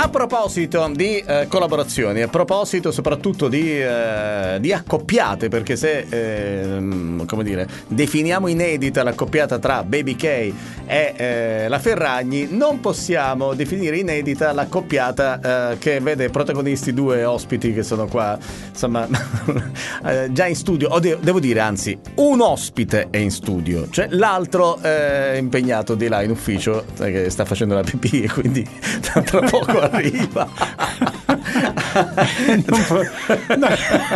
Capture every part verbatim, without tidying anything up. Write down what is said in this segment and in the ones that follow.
A proposito di eh, collaborazioni, a proposito soprattutto di, eh, di accoppiate, perché se eh, come dire, definiamo inedita l'accoppiata tra Baby K e eh, la Ferragni, non possiamo definire inedita l'accoppiata eh, che vede protagonisti due ospiti che sono qua, insomma, eh, già in studio. O de- devo dire, anzi, un ospite è in studio, cioè l'altro è impegnato di là in ufficio, sai che sta facendo la pipì e quindi tra, tra poco arriva. No.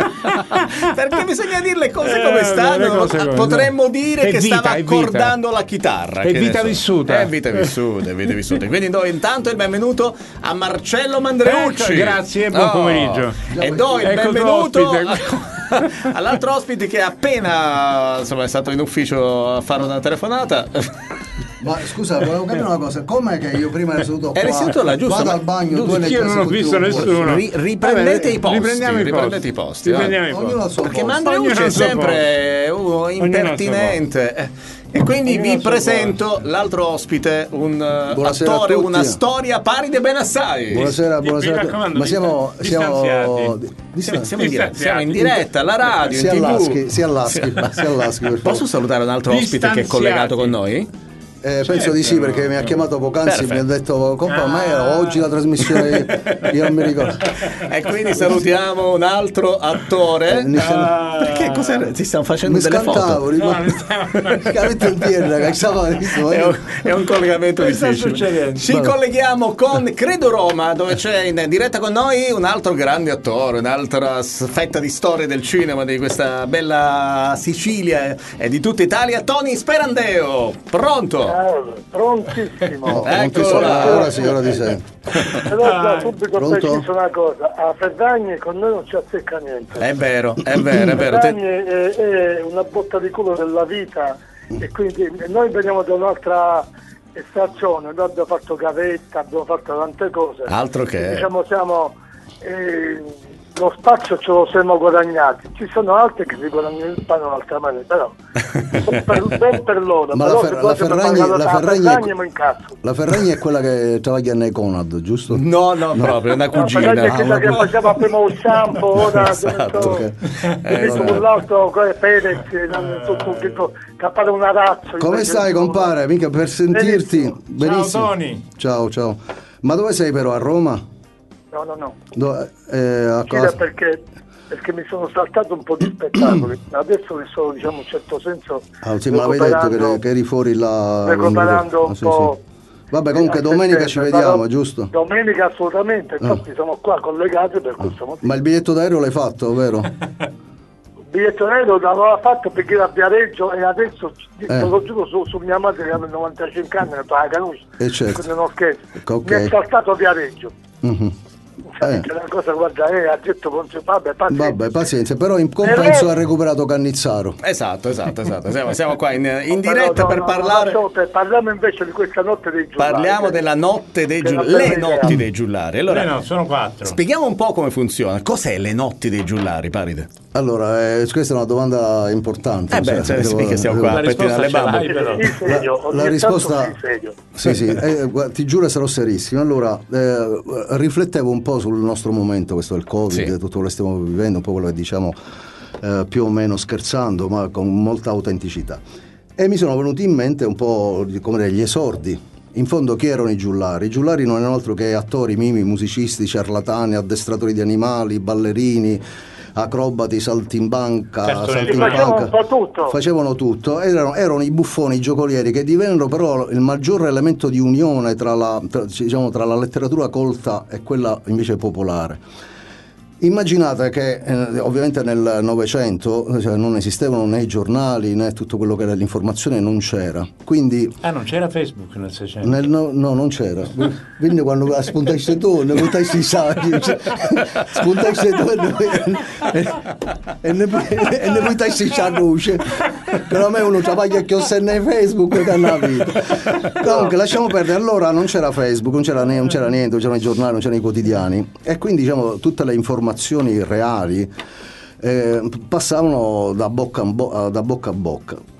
Perché bisogna dire le cose come Eh, stanno. cose come- Potremmo no. dire È che vita, stava è vita. accordando la chitarra. È che vita ne so. vissuta. È vita vissuta, è vita vissuta. Quindi do intanto il benvenuto a Marcello Mandreucci. Ecco, grazie e buon Oh. pomeriggio. E do il Ecco il tuo benvenuto ospite. a- all'altro ospite che appena insomma, è stato in ufficio a fare una telefonata. Ma scusa, volevo capire una cosa, com'è che io prima ero seduto qua, Eri seduto là, giusto? vado Ma- al bagno, giusto, tu ne io non ho visto nessuno. Ri- riprendete Vabbè, i posti, riprendiamo i riprendete posti. i posti. Riprendiamo va. i posti. Ognuno al suo Perché posto. Mandreucci Ognuno è al suo sempre uno Ognuno al suo impertinente. Eh, E quindi Ognuno vi al suo presento l'altro ospite, un eh, Buonasera attore, a tutti. una storia pari di ben assai. Buonasera, Mi buonasera. raccomando, Ma siamo siamo distanziati. di- Siamo, distan- siamo in diretta, Distanziati. siamo in diretta alla radio, sia in all'Aschi, tivù. sia all'Aschi, sia all'Aschi, per favore. Posso salutare un altro ospite che è Distanziati. collegato con noi? Eh, penso di sì, perché mi ha chiamato poc'anzi e mi ha detto compa, ma era oggi la trasmissione, io non mi ricordo. E quindi salutiamo un altro attore. Eh, mi sta- Perché cos'era? Ti stiamo facendo mi delle foto? scantavo, No, ricordo. non stiamo- Che avete in tierra, che stava È un, è un collegamento Che sta difficile. succedendo? Ci Vabbè. colleghiamo con Credo Roma, dove c'è in diretta con noi un altro grande attore, un'altra s- fetta di storia del cinema di questa bella Sicilia e di tutta Italia, Tony Sperandeo. Pronto? Eh, prontissimo. No, non ti Eccolo so- là. ora sì, ora ti sento. Però da subito Pronto? preciso una cosa, a Ferragni con noi non ci azzecca niente. È vero, è vero, è vero. Ferragni Te- è, è una botta di culo della vita e quindi noi veniamo da un'altra stazione, noi abbiamo fatto gavetta, abbiamo fatto tante cose. Altro che. Diciamo siamo eh, lo spazio ce lo siamo guadagnati, ci sono altri che si guadagnano il pane in un'altra maniera, però per, ben per loro. Ma però la, se Fer- poi la se mi Ferragni, pagano la da Ferragni, Ferragni è, mi incazzo. la Ferragni è quella che travaglia nei Conad, giusto? No, no, proprio, è una La cugina. Ferragni è quella Ah, che vabbè. faceva prima un shampoo, ora Esatto. ho Ok. Eh, visto vabbè. con l'altro con le Perez, tutto tutto cappare un arazzo. Come invece stai, di- compare? Mica per sentirti. Benissimo. Benissimo. Ciao, Tony. Ciao, ciao. Ma dove sei però? A Roma? No, no, no. Dove- eh, a Gira cosa? perché, perché mi sono saltato un po' di spettacoli. Adesso mi sto, diciamo, in un certo senso Ah, sì, me l'avevi detto che, che eri fuori là. recuperando un Ah, sì, po'. sì. Vabbè, comunque Eh, domenica aspetta, ci vediamo, però- giusto? Domenica assolutamente, infatti siamo qua collegati per questo motivo. Ma il biglietto d'aereo l'hai fatto, vero? Il biglietto aereo l'aveva fatto perché era a Viareggio e adesso Eh. te lo giuro su, su mia madre che ha novantacinque anni, ha detto la canuccia, Eh, certo. quindi non scherzo. Ok. Mi è saltato Viareggio. Mhm. Cioè, Eh. che una cosa, guarda, eh, ha detto con vabbè, pazienza. Vabbè, pazienza, però in compenso ha recuperato Cannizzaro. Esatto, esatto, esatto. Siamo, siamo qua in, in Però diretta no, per no, parlare. no, per- parliamo invece di questa notte dei giullari. Parliamo della notte dei Che è una giullari. bella Le idea. notti dei giullari. Allora, Eh no, sono quattro. spieghiamo un po' come funziona. Cos'è le notti dei giullari, Paride? Allora, eh, questa è una domanda importante. Eh beh, cioè, sì, che siamo qua La a pettinare risposta le ce bambole. l'hai, però. Sì, serio, La- ogni la tanto risposta- sì, serio. Sì, sì, eh, guarda, ti giuro sarò serissimo. Allora, eh, riflettevo un po' sul nostro momento, questo è il Covid, Sì. tutto quello che stiamo vivendo, un po' quello che diciamo eh, più o meno scherzando, ma con molta autenticità. E mi sono venuti in mente un po' di- come dire, gli esordi. In fondo chi erano i giullari? I giullari non erano altro che attori, mimi, musicisti, ciarlatani, addestratori di animali, ballerini, acrobati, saltimbanca, Certo, salti in facevano panca. un po' tutto. Facevano tutto, erano, erano i buffoni, i giocolieri che divennero però il maggior elemento di unione tra la, tra, diciamo, tra la letteratura colta e quella invece popolare. Immaginate che eh, ovviamente nel Novecento cioè, non esistevano né i giornali né tutto quello che era l'informazione, non c'era. Quindi Ah, non c'era Facebook nel Seicento. nel no, no, non c'era. Quindi quando spuntassi tu, ne puntassi i saggi, spuntassi tu e ne- e ne e ne puntassi i ciarruce. Però a me uno travaglia che ho nei Facebook che hanno la vita. Comunque lasciamo perdere, allora non c'era Facebook, non c'era, ne- non c'era niente, non c'erano i giornali, non c'erano i quotidiani. E quindi diciamo tutte le informazioni reali eh, passavano da bocca, a bo- da bocca a bocca. Ma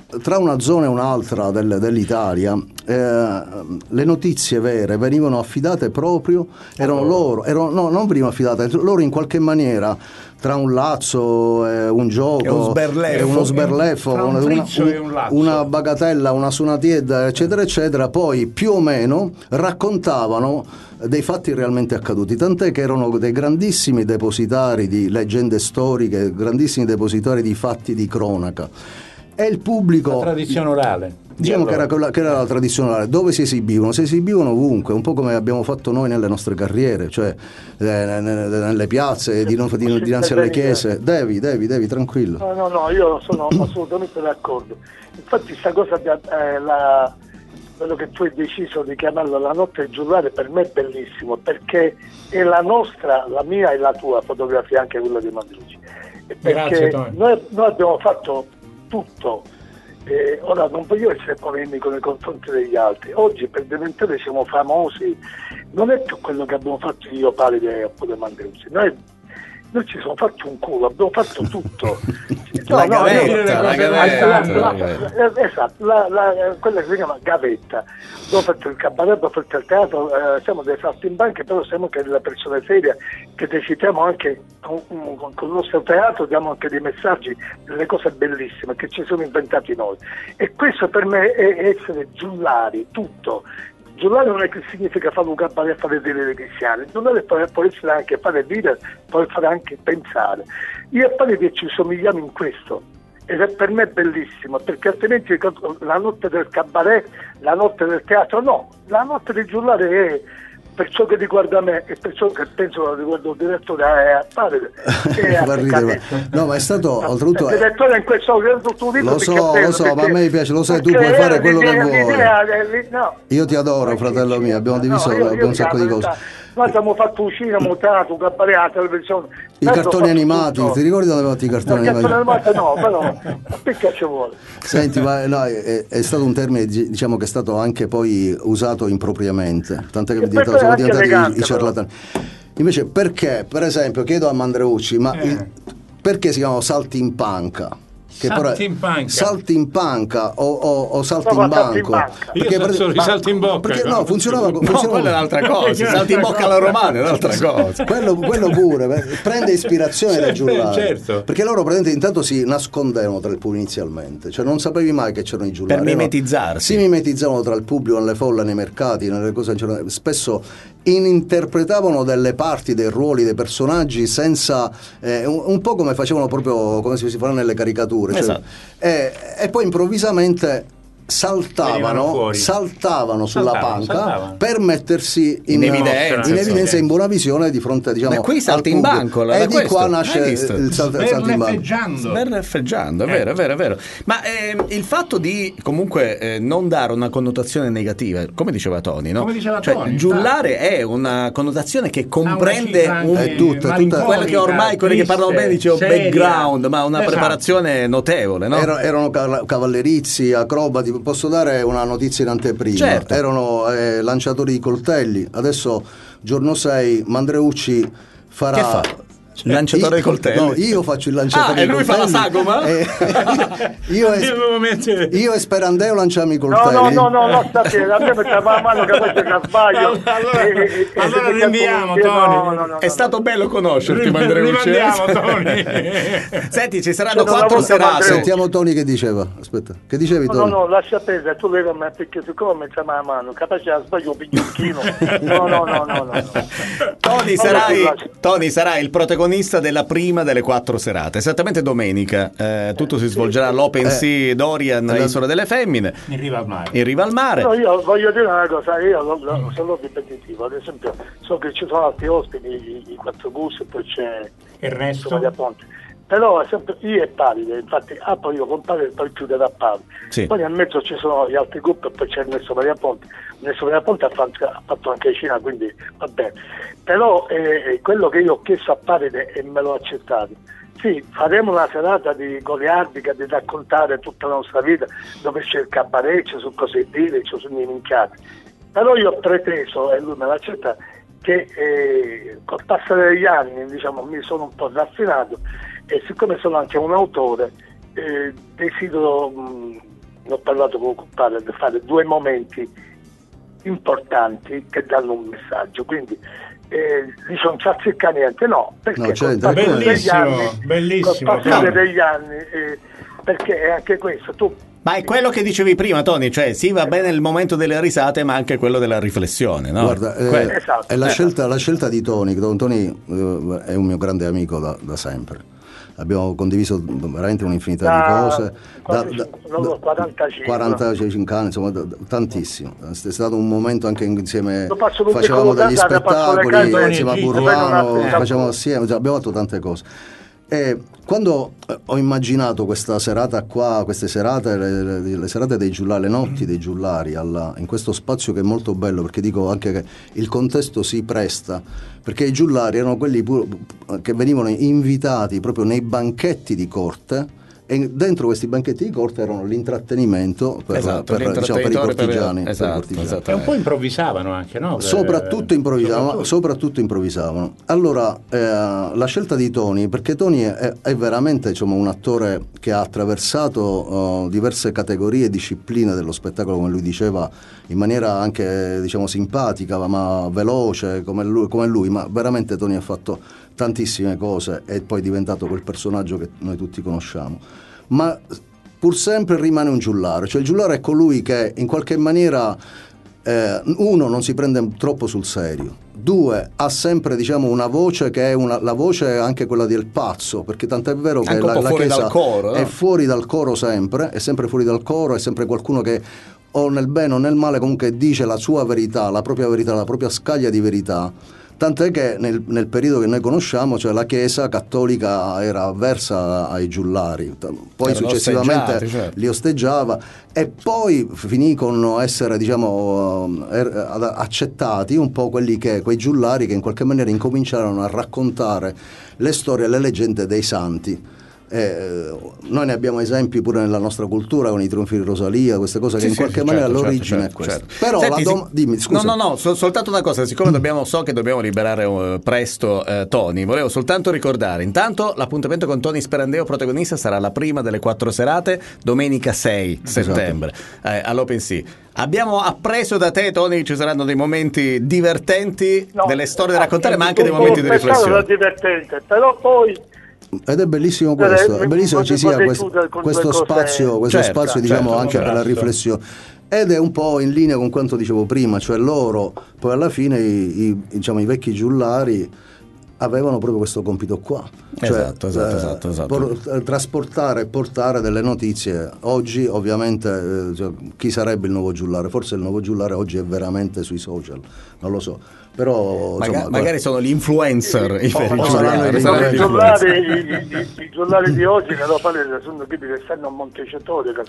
tra una zona e un'altra del, dell'Italia eh, le notizie vere venivano affidate proprio, erano loro, erano, no, non venivano affidate, loro in qualche maniera, tra un lazzo e un gioco, e uno sberleffo, e uno sberleffo Tra un una, frizzo una, e un lazzo. una bagatella, una sunatiedda, eccetera, eccetera, poi più o meno raccontavano dei fatti realmente accaduti, tant'è che erano dei grandissimi depositari di leggende storiche, grandissimi depositari di fatti di cronaca. E il pubblico, La tradizione orale. diciamo che era, quella, che era la tradizione orale, dove si esibivano? Si esibivano ovunque, un po' come abbiamo fatto noi nelle nostre carriere, cioè eh, nelle piazze, di, non, di, dinanzi alle chiese. Devi, devi, devi, tranquillo. No, no, no, io sono assolutamente d'accordo. Infatti sta cosa, eh, la, quello che tu hai deciso di chiamarlo la notte giullare, per me è bellissimo, perché è la nostra, la mia e la tua fotografia, anche quella di Mandrucci. Perché Grazie, Tony. noi, noi abbiamo fatto tutto. Eh, ora non voglio essere polemico nei confronti degli altri. Oggi per diventare siamo famosi, non è più quello che abbiamo fatto io, Palide oppure Mandrucci. Noi, noi ci siamo fatti un culo, abbiamo fatto tutto. La No, no, gavetta, io- la gavetta, la- la la- gavetta. eh, esatto, la, la, quella che si chiama gavetta. Abbiamo fatto il cabaret, abbiamo fatto il teatro, eh, siamo dei saltimbanchi, però siamo anche delle persone serie che decidiamo anche con, con, con il nostro teatro, diamo anche dei messaggi, delle cose bellissime che ci siamo inventati noi. E questo per me è essere giullari, tutto. Giullare non è che significa fare un cabaret e fare dire dei cristiani, giullare può essere anche fare dire, può fare anche pensare. Io e Palide ci somigliamo in questo, ed è per me bellissimo, perché altrimenti la notte del cabaret, la notte del teatro, no, la notte di giullare è, per ciò che riguarda me e per ciò che penso che riguarda il direttore a Palide, è Fa ridere, ma- no, ma è stato oltretutto il direttore in questo tu dico lo so, lo so, ma a me piace, lo sai, tu puoi fare quello che vuoi. No. Io ti adoro, fratello mio, abbiamo diviso No, io- io un sacco di dico la cose. verità. Noi abbiamo fatto uscire, mutato, un cabaret, la televisione. I Noi cartoni abbiamo fatto animati, tutto. ti ricordi dove avevate i No, cartoni i cartoni animati? animati no, però perché ci vuole? Senti, ma no, è, è stato un termine, diciamo, che è stato anche poi usato impropriamente, tant'è che E diventato- poi sono anche diventati elegante, i, i ciarlatani. Invece perché, per esempio, chiedo a Mandreucci, ma Eh. il- perché si chiamano salti in panca? Che però è- Saltimpanca. salti in panca o, o, o salti No, in ma salti in banco. banca. Io Perché so per- solo i salti in bocca. perché no, funzionava, No, funzionava quella è un'altra cosa. Salti in bocca alla romana è un'altra cosa. quello, quello pure beh, prende ispirazione Sì, da giullare, certo. perché loro praticamente intanto si nascondevano tra il pubblico inizialmente, cioè non sapevi mai che c'erano i giullari, Per mimetizzarsi. si mimetizzavano tra il pubblico, nelle folle, nei mercati, nelle cose, spesso in- interpretavano delle parti dei ruoli dei personaggi senza eh, un, un po' come facevano proprio, come si fa nelle caricature, cioè, Esatto. e, e poi improvvisamente Venivano saltavano fuori. saltavano sulla Saltavano, panca saltavano. per mettersi in, In evidenza, in sì. evidenza, in buona visione di fronte, diciamo, Ma qui salti al in pubblico. banco, da e di questo, qua hai nasce visto? il salto, il salto in banco. Sberleffeggiando. Sberleffeggiando, è vero, è vero, è vero. Ma ehm, il fatto di comunque eh, non dare una connotazione negativa, come diceva Tony, no? Come diceva Cioè, Tony, giullare infatti. è una connotazione che Ha una comprende cifra un, anche È tutta, è tutta- quella che ormai quelli che parlano bene dicevo seria. background, ma una Esatto. preparazione notevole, no? Erano, erano cav- cavallerizi, acrobati. Posso dare una notizia in anteprima? Certo. Erano eh, lanciatori di coltelli. Adesso, giorno sei, Mandreucci farà. Che fa? Lanciatore di Io- coltelli? No, io faccio il lanciatore Ah, di e lui fa coltelli. la sagoma? Eh, io, e, Devo mettere- io e Sperandeo lanciamo i No, coltelli. no, no, no, no, sta bene, a me metteva la mano capace che sbaglio. Allora- E- e- e- allora e- rinviamo, no, Tony. no, no, no, È no. stato bello conoscerti, Rim- Mandreucci. rimandiamo, Tony. Senti, ci saranno Cioè, non quattro la volta serate. Mandreucci. Sentiamo Tony che diceva. Aspetta, che dicevi No, Tony? no, no, lascia perdere, tu levi a me perché siccome mi chiama la mano, capace che sbaglio un picchino. No, no, no, no, no. no. Tony, No, sarai, no, no. Tony sarai il protagonista della prima delle quattro serate, esattamente domenica. Eh, tutto si svolgerà all'Open Eh. Sea Dorian, Eh, Isola delle Femmine, In riva al mare. in riva al mare. No, io voglio dire una cosa, io lo- lo- sono ripetitivo, ad esempio so che ci sono altri ospiti, i, i quattro bus, e poi c'è Ernesto. Maria Ponte. Però è sempre io e Palide, infatti apro io con Palide e poi chiude da Palide. Sì. Poi nel mezzo ci sono gli altri gruppi e poi c'è Ernesto Maria Ponte. Ernesto Maria Ponte ha fatto, ha fatto anche Cina, quindi va bene. Però eh, quello che io ho chiesto a Palide e me l'ho accettato. Sì, faremo una serata di goliardica, di raccontare tutta la nostra vita, dove c'è il cabaret, c'è su cose dire, c'è su minchiati. Però io ho preteso, e lui me l'ha accettato, che eh, col passare degli anni, diciamo, mi sono un po' raffinato e siccome sono anche un autore, eh, desidero mh, ne ho parlato con il padre, per fare due momenti importanti che danno un messaggio, quindi eh, dice non ci azzecca niente, no, perché No, cioè, col passare degli bellissimo, anni, bellissimo, col passare Tony. degli anni eh, perché è anche questo, tu Ma è quello che dicevi prima, Tony, cioè sì, va bene il momento delle risate, ma anche quello della riflessione, no? Guarda, eh, Quello. Esatto. è la, Eh. scelta, la scelta di Tony. Tony eh, è un mio grande amico da, da sempre. Abbiamo condiviso veramente un'infinità Da di cose. quasi cinque- quarantacinque. quarantacinque anni, insomma, da- da- tantissimo. È stato un momento anche insieme. Lo faccio tutti Facevamo con degli Luganda, faccio le spettacoli canzoni, insieme a Gigi, Burlano, poi non ha- facevamo assieme, cioè, abbiamo fatto tante cose. E quando eh, ho immaginato questa serata qua, queste serate, le, le- le serate dei giullari, le notti dei giullari, alla- in questo spazio che è molto bello, perché dico anche che il contesto si presta, perché i giullari erano quelli pu- che venivano invitati proprio nei banchetti di corte, e dentro questi banchetti di corte erano l'intrattenimento per, Esatto, per, diciamo, per i l'intrattenitore per- cortigiani. per i esatto, cortigiani. esatto. E un po' improvvisavano anche, no? Soprattutto improvvisavano, Soprattutto. soprattutto improvvisavano. Allora, eh, la scelta di Tony, perché Tony è, è veramente, diciamo, un attore che ha attraversato eh, diverse categorie e discipline dello spettacolo, come lui diceva, in maniera anche, diciamo, simpatica, ma veloce, come lui, come lui, ma veramente Tony ha fatto tantissime cose e poi è diventato quel personaggio che noi tutti conosciamo. Ma pur sempre rimane un giullare, cioè il giullare è colui che in qualche maniera eh, uno non si prende troppo sul serio, due ha sempre, diciamo, una voce che è una, la voce è anche quella del pazzo, perché tant'è vero che Anche un la, po' la fuori Chiesa dal coro, no? è fuori dal coro sempre, è sempre fuori dal coro, è sempre qualcuno che o nel bene o nel male comunque dice la sua verità, la propria verità, la propria scaglia di verità. Tant'è che nel, nel periodo che noi conosciamo, cioè la Chiesa cattolica era avversa ai giullari, poi Erano successivamente osteggiati, certo. li osteggiava e poi finì con essere, diciamo, er- ad- accettati un po' quelli che, quei giullari che in qualche maniera incominciarono a raccontare le storie e le leggende dei santi. Eh, noi ne abbiamo esempi pure nella nostra cultura con i trionfi di Rosalia, queste cose che Sì, in sì, qualche sì, maniera certo, l'origine certo, è questa. certo. Però Senti, la dom- si- dimmi, scusa. No, no, no, sol- soltanto una cosa, siccome dobbiamo, so che dobbiamo liberare eh, presto eh, Tony, volevo soltanto ricordare, intanto l'appuntamento con Tony Sperandeo, protagonista, sarà la prima delle quattro serate, domenica sei settembre, eh, all'OpenSea. Abbiamo appreso da te, Tony, ci saranno dei momenti divertenti, no, delle storie da ah, raccontare, ma anche dei un momenti di po' spettacolo riflessione. divertente, però poi Ed è bellissimo questo, Eh, è bellissimo che ci sia vorrei questo, chiudere con questo due cose. spazio, questo Certo, spazio diciamo certo, anche per la esatto. riflessione. Ed è un po' in linea con quanto dicevo prima, cioè loro, poi alla fine i, i- diciamo, i vecchi giullari avevano proprio questo compito qua, cioè, Esatto, esatto, esatto, esatto. por- eh, trasportare e portare delle notizie. Oggi ovviamente eh, cioè, chi sarebbe il nuovo giullare? Forse il nuovo giullare oggi è veramente sui social, non lo so, però Maga- insomma, magari sono gli influencer i veri oh, giullari, saranno saranno i gli i influencer. giornali, i, i- i giornali di oggi nella palestra sono tipi che stanno a Montecitorio, che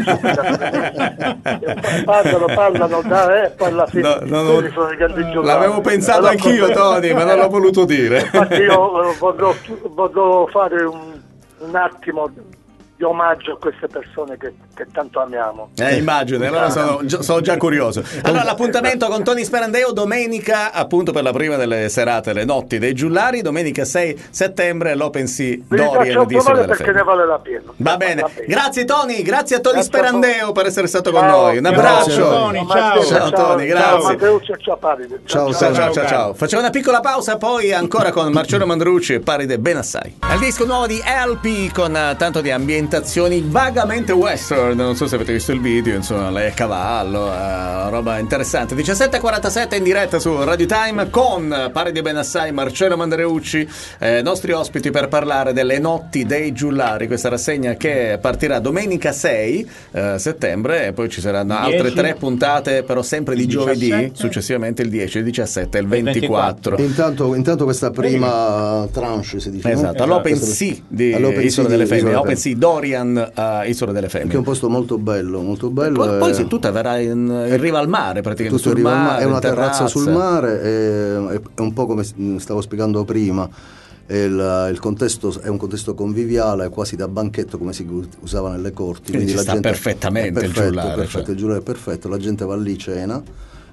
stanno parlano, parlano da eh, poi alla fine No, no, no. quelli sono i grandi giornali. L'avevo pensato Allora, anch'io, Tony, ma non l'ho voluto dire. Infatti io eh, vorrò, vorrò fare un, un attimo di omaggio a queste persone che, che tanto amiamo. Eh, immagino, allora sono, gi- sono già curioso. Allora, l'appuntamento con Tony Sperandeo domenica, appunto per la prima delle serate, le notti dei giullari, domenica sei settembre all'OpenSea Vi Dorian faccio di Isola trovare della perché Femmina. ne vale la pena. Va bene, grazie Tony, grazie a Tony Grazie a voi. Sperandeo per essere stato con Ciao. noi. Un Grazie, abbraccio. Tony, ciao. Ciao, Tony, grazie. Ciao Matteuccio e ciao Paride. Ciao, Ciao, ciao, ciao, ciao, ciao. Facciamo una piccola pausa, poi ancora con Marcello Mandrucci e Paride Benassai. Al disco nuovo di L P con eh, tanto di ambientazioni vagamente western. Non so se avete visto il video, insomma, lei è a cavallo, eh, roba interessante. diciassette e quarantasette in diretta su Radio Time con Paride Benassai, Marcello Mandreucci, eh, nostri ospiti per parlare delle notti dei giullari. Questa rassegna che partirà domenica sei eh, settembre e poi ci saranno altre dieci. tre puntate, però sempre di Il giovedì, diciassette. successivamente il dieci, il diciassette e il Il ventiquattro. Intanto, intanto questa prima tranche si dice, no? Esatto, all'OpenSea di All'OpenSea Isola di delle Isola Femmine, delle OpenSea Dorian a Isola delle che è Femmine. un posto molto bello, molto bello. Poi, poi eh, sì, tutta verrà in, in riva al mare, praticamente tutto sul arriva al mare, mare, è una in terrazza sul terrazza. mare, è, è un po' come stavo spiegando prima. Il, il contesto è un contesto conviviale, quasi da banchetto come si usava nelle corti. Quindi ci la sta gente, perfettamente è il perfetto, giullare, perfetto, cioè. il giullare è perfetto, la gente va lì, cena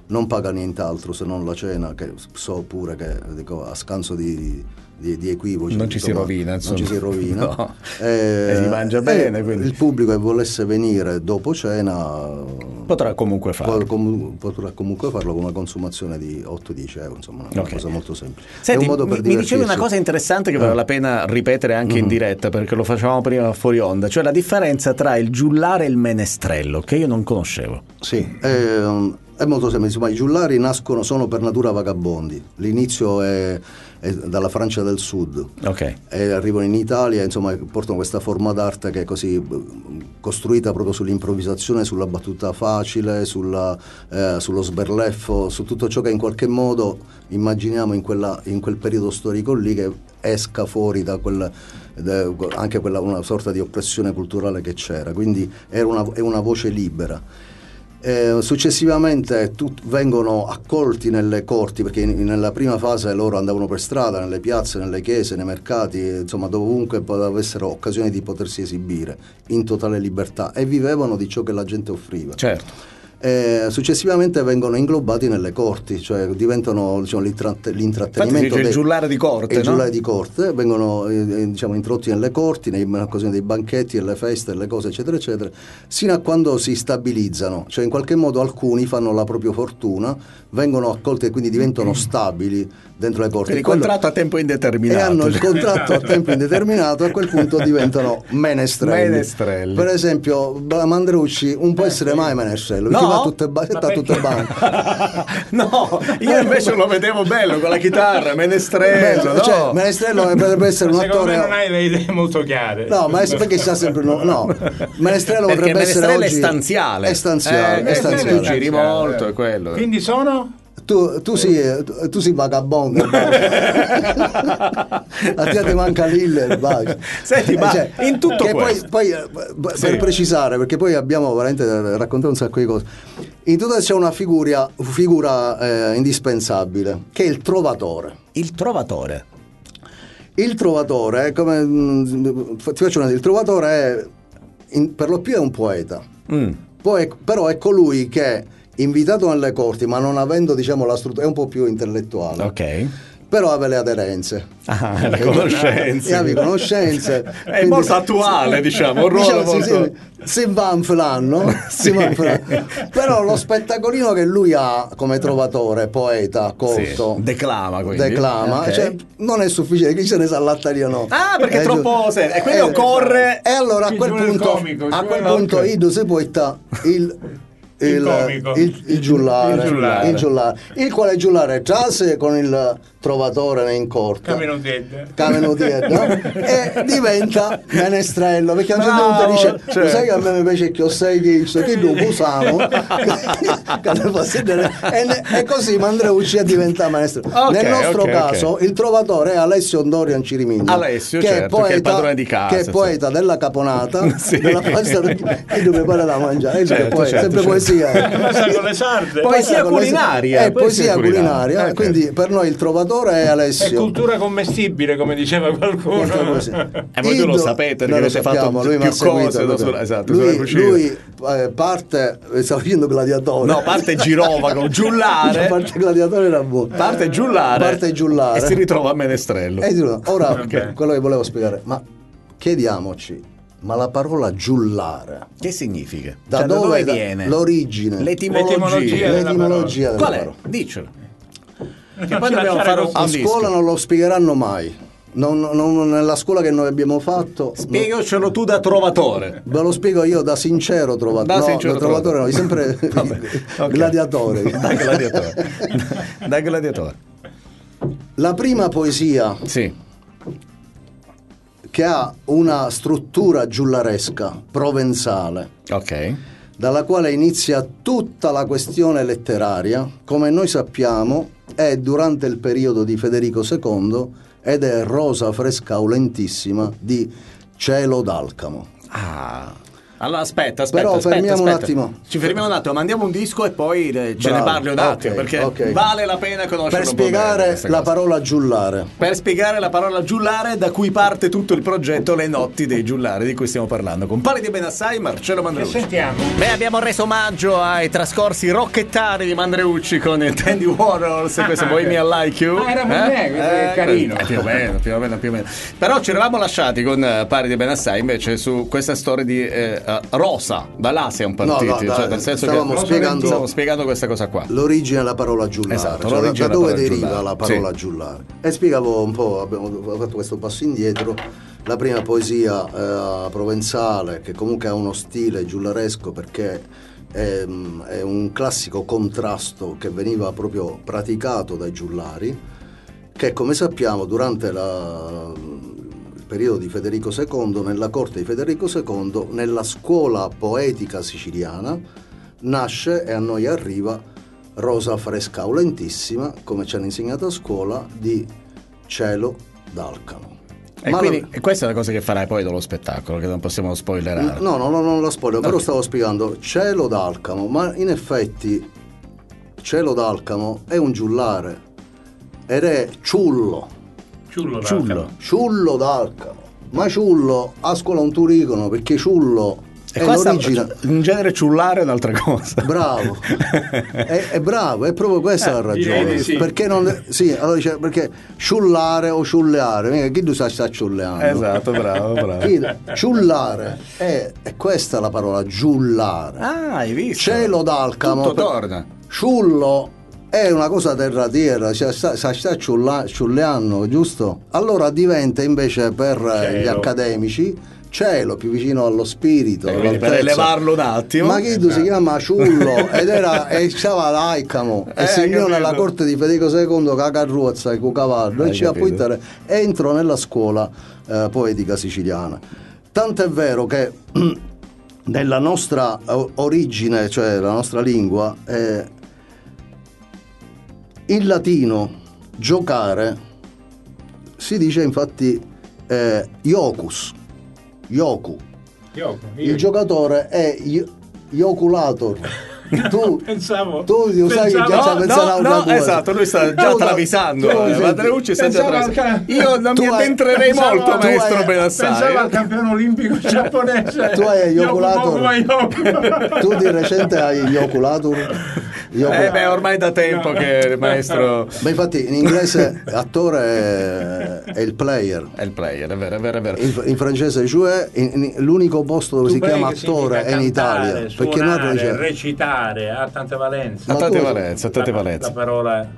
non paga nient'altro se non la cena, che so pure che, dico, a scanso di, di, di equivoci non ci insomma, si rovina, insomma. non ci si rovina. No. Eh, E si mangia bene, quindi. Il pubblico che volesse venire dopo cena Potrà comunque farlo. po- com- potrà comunque farlo con una consumazione di otto dieci euro, insomma, una Ok. cosa molto semplice. Senti, È un modo per mi, mi dicevi una divertirsi. cosa interessante che vale Eh. la pena ripetere anche in diretta, perché lo facevamo prima fuori onda, cioè la differenza tra il giullare e il menestrello, che io non conoscevo. Sì, è, è molto semplice, insomma, i giullari nascono, sono per natura vagabondi. L'inizio è, è dalla Francia del Sud. Ok. E arrivano in Italia, insomma, portano questa forma d'arte che è così eh, costruita proprio sull'improvvisazione, sulla battuta facile, sulla, eh, sullo sberleffo, su tutto ciò che in qualche modo immaginiamo in, quella, in quel periodo storico lì, che esca fuori da quel, da, anche quella, una sorta di oppressione culturale che c'era. Quindi era una, è una voce libera. Eh, successivamente tut- vengono accolti nelle corti, perché in- nella prima fase loro andavano per strada, nelle piazze, nelle chiese, nei mercati, insomma dovunque avessero occasione di potersi esibire in totale libertà, e vivevano di ciò che la gente offriva. Certo. Eh, successivamente vengono inglobati nelle corti, cioè diventano, diciamo, l'intratte- l'intrattenimento Infatti dice il dei- giullare di corte, il no? giullare di corte, vengono eh, diciamo, introdotti nelle corti, nei, in occasione dei banchetti, delle feste, delle cose eccetera eccetera, sino a quando si stabilizzano, cioè in qualche modo alcuni fanno la propria fortuna, vengono accolti e quindi diventano stabili dentro le corti. Quindi Quello- contratto a tempo indeterminato. e hanno il contratto a tempo indeterminato, a quel punto diventano menestrelli. Menestrelli. Per esempio Mandrucci non può essere mai menestrello, No? perché va a tutte, ba- sta a tutte banche. No, io invece lo vedevo bello con la chitarra, menestrello, no? Cioè, menestrello potrebbe essere un Secondo me attore. non hai le idee molto chiare. No, ma è perché sta sempre no, no. Menestrello Perché potrebbe essere menestrello oggi è stanziale. È stanziale, Eh, è stanziale. tu giri molto, è quello. Quindi sono? Tu, tu sì, tu, tu sei vagabondo. A te ti manca l'Hiller, basta. Senti, ma Cioè, in tutto che questo poi, poi eh, per Sì. precisare, perché poi abbiamo veramente raccontato un sacco di cose. In tutto c'è una figura, figura eh, indispensabile, che è il trovatore. il trovatore. Il trovatore è come mh, ti faccio una, il trovatore è in- per lo più è un poeta. Mm. Poi, però è colui che, invitato nelle corti, ma non avendo, diciamo, la struttura, è un po' più intellettuale, Ok. però aveva le aderenze. Ah, le conoscenze. E avevi conoscenze. È quindi- molto attuale, diciamo, un ruolo Diciamo, sì, molto... sì, si vanflano, si vanflano. Però lo spettacolino che lui ha come trovatore, poeta, colto, Sì, declama, quindi. declama, Ok. cioè, non è sufficiente, chi se ne sa lattaria no. Ah, perché è Eh, troppo giu- serio. E quindi occorre- E allora a Ci quel vuole il punto, comico, ci a quel vuole- punto ok. Ido si porta il Il il, comico. il, il giullare, Il giullare. il giullare, il quale giullare trase con il trovatore in corte, Camino Ted. Camino dietro, e diventa menestrello, perché a un certo Bravo, punto dice cioè. lo sai che a me mi piace che ho sei che che lo usamo Che ne posso dire? e, ne- e così Mandreucci diventa menestrello. Ok, Nel nostro ok, caso ok. il trovatore è Alessio Dorian Cirimiglia, Alessio, che, certo, è poeta, che è il padrone di casa, che è sì. poeta della caponata, Sì. della pasta che dove pare da mangiare, Certo, poi, certo, sempre certo. poesia. Ma sta con le sarde. Poesia Con le- culinaria, è poesia poesia culinaria. culinaria, Ok. quindi per noi il trovatore è È Alessio. cultura commestibile, come diceva qualcuno. E voi lo Ido- sapete, perché noi lo avete fatto sappiamo, lui mi più ha seguito, cose da proprio. sulla- esatto, lui, sulla cucina. lui eh, parte stava facendo gladiatore. No, parte girovago, giullare. parte gladiatore era buono. Parte giullare. Parte giullare. E si ritrova a menestrello. E dico, ora Ok. quello che volevo spiegare, ma chiediamoci, ma la parola giullare Che significa? da Cioè, dove, da- viene? L'origine, L'etimologia. L'etimologia. l'etimologia della Qual è? parola. Dicelo. Che Non poi ci dobbiamo lasciare fare un, così. A un disco. scuola non lo spiegheranno mai. Non- non- nella scuola che noi abbiamo fatto, Spiegacelo tu da trovatore. ve lo spiego io da sincero trovatore. Da No, sincero da trovatore, no, trovatore. sempre Vabbè, ok. gladiatore. Da gladiatore. Da gladiatore. La prima poesia Sì. che ha una struttura giullaresca, provenzale, Ok. dalla quale inizia tutta la questione letteraria, come noi sappiamo, è durante il periodo di Federico secondo ed è Rosa fresca aulentissima di Cielo d'Alcamo. Ah. Allora aspetta, aspetta, Però aspetta, fermiamo aspetta. un attimo. Ci fermiamo un attimo, mandiamo un disco e poi eh, ce Bravo. ne parli un attimo, Ok, perché ok. vale la pena conoscere Per un po' bene spiegare queste la cose. parola giullare. Per spiegare la parola giullare, da cui parte tutto il progetto Le Notti dei Giullari, di cui stiamo parlando. Con Pali di Benassai, Marcello Che Mandreucci. sentiamo? Beh, abbiamo reso omaggio ai trascorsi rocchettari di Mandreucci con il Tandy Warhols e questo Ah, Bohemian ok. Like You. Ah, era per me, questo è carino. eh, Più o meno, più o meno, più o meno. Però ci eravamo lasciati con eh, Pali di Benassai invece su questa storia di eh, eh, Rosa, da là siamo partiti. No, no, cioè, dai, nel senso stavamo che spiegando- stavo spiegando questa cosa qua. L'origine della parola giullare, Esatto, cioè, l'origine da della dove parola deriva giullare. la parola Sì. giullare. E spiegavo un po', abbiamo fatto questo passo indietro, la prima poesia eh, provenzale, che comunque ha uno stile giullaresco perché è, è un classico contrasto che veniva proprio praticato dai giullari, che come sappiamo durante la, il periodo di Federico secondo, nella corte di Federico secondo, nella scuola poetica siciliana, nasce e a noi arriva Rosa fresca aulentissima, come ci hanno insegnato a scuola, di cielo d'alcamo. E Ma quindi la- e questa è la cosa che farai poi dello spettacolo, che non possiamo spoilerare. No, no, no, non la spoiler, però Ok. stavo spiegando cielo d'alcamo, ma in effetti cielo d'alcamo è un giullare ed è ciullo, Ciullo, Ciullo. d'alcamo. ciullo d'alcamo. Ma ciullo a scuola non tu dicono perché ciullo E è questa, l'origine. in genere ciullare è un'altra cosa. Bravo, è, è bravo, è proprio questa la ragione. direi di sì. Perché non. Sì, allora dice perché ciullare o ciulleare, mica chi tu sa sta ciulleando? Esatto, bravo, bravo. Chi- Ciullare è, è questa la parola, giullare. Ah, hai visto? Cielo d'alcamo. Tutto per- torna. Ciullo è una cosa terra terra, cioè sta, sta, sta ciulla- ciulleando, giusto? Allora diventa invece per eh, gli Cielo. accademici cielo, più vicino allo spirito. Eh, quindi per all'altezza. elevarlo un attimo. Ma chi tu si chiama ciullo ed era e stava l'Aicamo Eh, e segnò capito. nella corte di Federico secondo con la carrozza e con cavallo Hai e ci capito. appunto entro nella scuola eh, poetica siciliana. Tant'è vero che nella nostra o- origine, cioè la nostra lingua, eh, in latino giocare si dice infatti eh, iocus, iocu. Io, io- Il giocatore è i- ioculator. Tu, Pensavo- tu lo sai che già pensavo- sta No, pensando a no, una no, cosa. esatto, lui sta già Tu- travisando. tu- eh, Mandreucci sta già pensavo travisando. al- Io non tu mi hai- addentrerei pensavo- molto, tu maestro hai- Benassai. Pensavo al campione olimpico giapponese. Tu hai gli oculator. oculator. Tu di recente hai gli oculator. Gli ocul- Eh beh, ormai da tempo che il maestro Beh, infatti in inglese attore è, è il player. è il player, è vero, è vero, è vero. In, in francese jouer, in- in- l'unico posto dove si chiama attore è in Italia. Perché noi suonare, dice, recitare, ha tante valenze. Ha Ma tante tu- valenze, ha tante La- valenze. La parola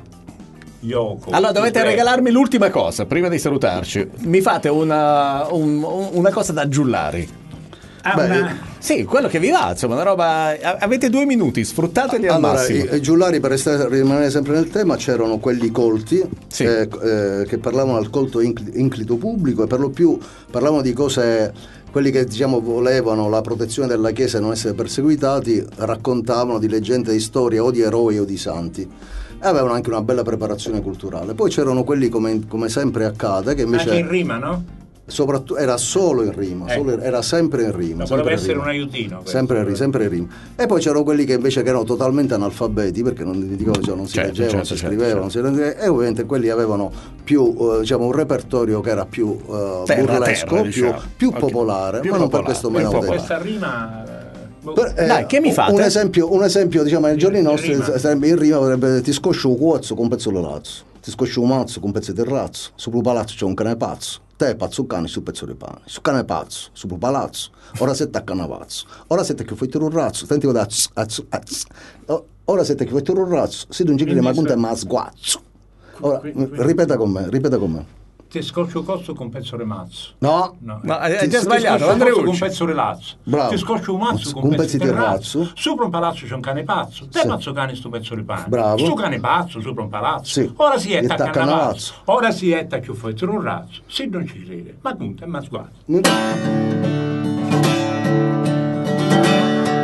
Yoko. Allora dovete Prego. regalarmi l'ultima cosa prima di salutarci. Mi fate una, un- una cosa da giullari. Ah, Beh, una- Sì, quello che vi va, insomma, una roba. Avete due minuti, sfruttateli al allora, massimo. i, i giullari, per restare- rimanere sempre nel tema, c'erano quelli colti Sì. eh, eh, che parlavano al colto incl- inclito pubblico e per lo più parlavano di cose, quelli che diciamo volevano la protezione della Chiesa e non essere perseguitati, raccontavano di leggende, di storie o di eroi o di santi. E avevano anche una bella preparazione culturale. Poi c'erano quelli, come, come sempre accade, che invece Anche in rima, no? soprattutto era solo in rima, Ecco. solo in- era sempre in rima. Ma sempre potrebbe in essere rima. un aiutino. questo. Sempre in, ri- sempre in rima. E poi c'erano quelli che invece che erano totalmente analfabeti perché non, dicono, cioè, non si Certo, leggevano, certo, si certo, scrivevano, si leggevano, e ovviamente quelli avevano più eh, diciamo un repertorio che era più eh, Terra, burlesco, terra, più, diciamo. più Ok. popolare, Più ma non per popolare, questo più meno popolare. Questa autentico. rima. eh, boh. Per- eh, Dai, che mi fate? Un esempio, un esempio diciamo nei giorni In nostri rima. sarebbe in rima potrebbe ti scoscio un cuozzo con un pezzo di lazzo, ti scoscio un mazzo con un pezzo di terrazzo, su un palazzo c'è un cane pazzo, te pazzo cane su un pezzo di pane, su cane pazzo, su un palazzo, ora si attacca una pazzo, ora siete che fai un razzo, senti cosa azz, azz, azz. O- ora siete che fai un razzo, si non giri ma conta ma sguazzo. Ora Qui- qui- ripeta con me, ripeta con me. Ti scoccio cozzo con un pezzo di mazzo. No, No. Ma hai Ti- già ti sbagliato, Ti scoccio un Andreucci. pezzo di lazzo. Bravo. Ti scoccio un mazzo con Con un pezzi pezzo di di terrazzo. razzo. Sopra un palazzo c'è un cane pazzo. Te Sì. pazzo cane sto pezzo di pane. Bravo. Sto cane pazzo sopra un palazzo. Sì. Ora si E è attacca attacca una una razzo. razzo. Ora si è attacca un pezzo un razzo. Se non ci crede. Ma punta, ma sguardo.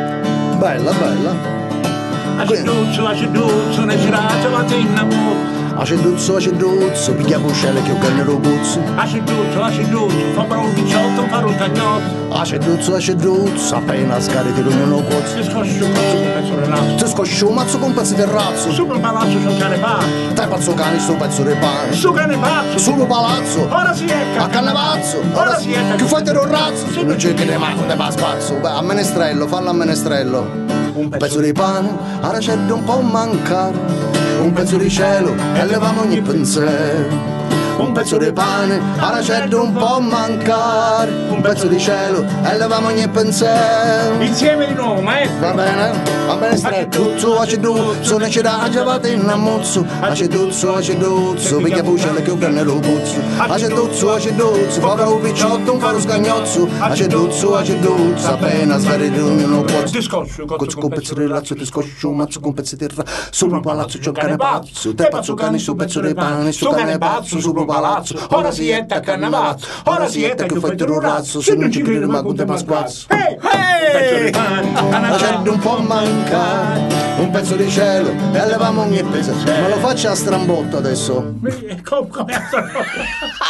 Bella, bella. Aciduzzo, aciduzzo, ne girato mattina mo. Aciduzzo, aciduzzo, piglia buscelle che ho cannero puzzo. Aciduzzo, aciduzzo, fa bravo diciotto, fa un cagnotto. Aciduzzo, aciduzzo, appena scarichi l'ognuno pozzo. Ti scoscio un mazzo con pezzo di razzo. Ti scoscio un mazzo con pezzi di razzo. Sopra il palazzo c'è un cane pazzo. Te pazzo cani sto pezzo di pane. Su cane pazzo. Sullo palazzo. Ora si ecca. A cannavazzo. Ora si ecca. Che fai te un razzo? Non c'è che ne manco te va spazzo. Beh, a menestrello, fallo a menestrello. Un Un pezzo di pane, ora c'è un po' mancare. Un pezzo di cielo, e levamo ogni pensiero. Un pezzo di pane, ora c'è un po' mancare. Un pezzo di cielo, e levamo ogni pensiero. Insieme di nuovo, maestro. Va bene? Va bene, stretto, aciduzzo, ne c'era giavate in ammozzo. Aciduzzo, aciduzzo, piglia buscelle che ho cannero puzzo. Aciduzzo, aciduzzo, fa un picciotto, un faro scagnozzo. Aciduzzo, aciduzzo, appena sverri ognuno pozzo. Ti scoscio Cozzo con pezzo di razzo, ti scoscio un mazzo con pezzi di razzo. Sopra un palazzo c'è un cane pazzo. Te pazzo cani su pezzo di pane, su cane pazzo, sopra un palazzo. Ora si etta a cannavazzo. Ora si etta che fai un razzo. Se non ci credi manco te ma squazzo. Ehi, ehi. Ma c'è un po' mancare un pezzo di cielo e levamo ogni pezzo. Ma lo faccia a strambotto adesso. Come a strambotto?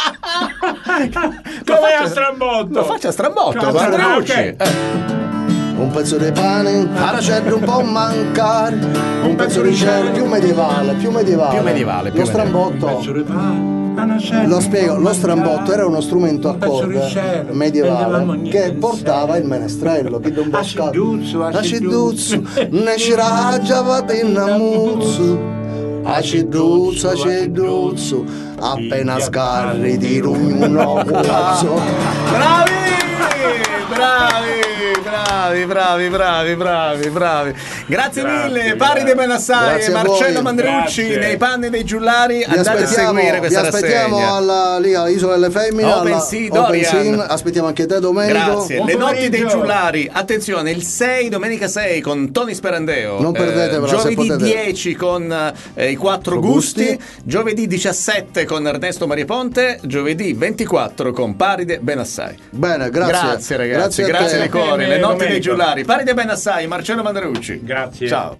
Come a strambotto? Lo faccia a strambotto, Cazzo, guarda. ok. Eh. Un pezzo di pane, ora c'è un po' mancare un pezzo di cielo più medievale, più medievale. Più medievale, più Lo strambotto. Pezzo di pane. Una scena. Lo spiego, lo strambotto era uno strumento a Un pezzo di corde cielo. medievale Vedevamo che niente. portava il menestrello che non Aciduzzo, aciduzzo, ne c'era giavate in ammuzzo. Aciduzzo, aciduzzo, appena scarri di ognuno pozzo. Bravi! Bravi, bravi, bravi, bravi, bravi, bravi. Grazie, Grazie, mille, grazie. Paride Benassai Grazie e a Marcello voi. Mandrucci Grazie. nei panni dei giullari. Vi Andate a aspettiamo, seguire vi questa aspettiamo rassegna. alla, lì all'Isola delle Femmine, Open alla Sea, Open Dorian. Sea. Aspettiamo anche te Domenico. Grazie. Buon Le notti dei pomeriggio. giullari. Attenzione, il sei, domenica sei con Tony Sperandeo. Non perdetevela, se Giovedì potete. dieci con eh, i quattro Gusti. gusti. Giovedì diciassette con Ernesto Marieponte. Giovedì ventiquattro con Paride Benassai. Bene, grazie. Grazie ragazzi, Grazie a grazie te. di cuore. Le Bene, notti dei Domenico. giullari. Paride Benassai, Marcello Mandrucci. Grazie. Ciao.